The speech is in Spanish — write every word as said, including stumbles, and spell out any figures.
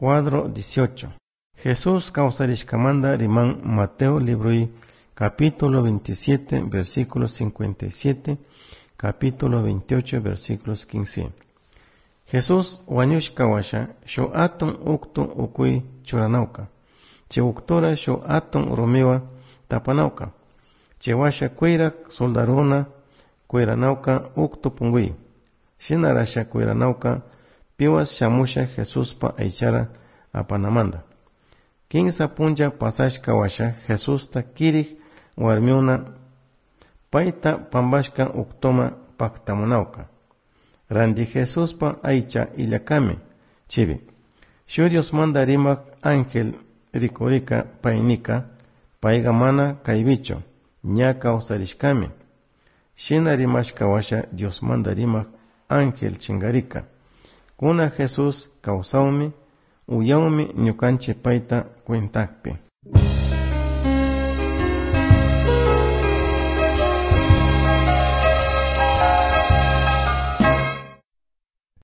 Cuadro dieciocho. Jesús causarishkamanda riman Mateo libroi capítulo veintisiete versículos cincuenta y siete, capítulo veintiocho versículos quince. Jesús wañushkawasha sho atun uktu ukui churanauka. Che uktora sho atun romewa tapanauka. Che washa kuirak soldaruna kuiranauka uktu pungui. Shinarasha kuiranauka piwas shamusha Jesús pa aichara apanamanda. Kinsa punja pasashka washa Jesús ta kirik warmiuna paita pambashka uktoma paktamunauka. Randi Jesús pa aicha illakame chibi. Shurios manda rimak ángel rikorika painika paiga mana kaibicho ñaka usarishkame. Shina rimashka washa Dios manda rimak ángel chingarika. Kuna Jesús kausaumi uyaumi ñukanche paita cuentakpi.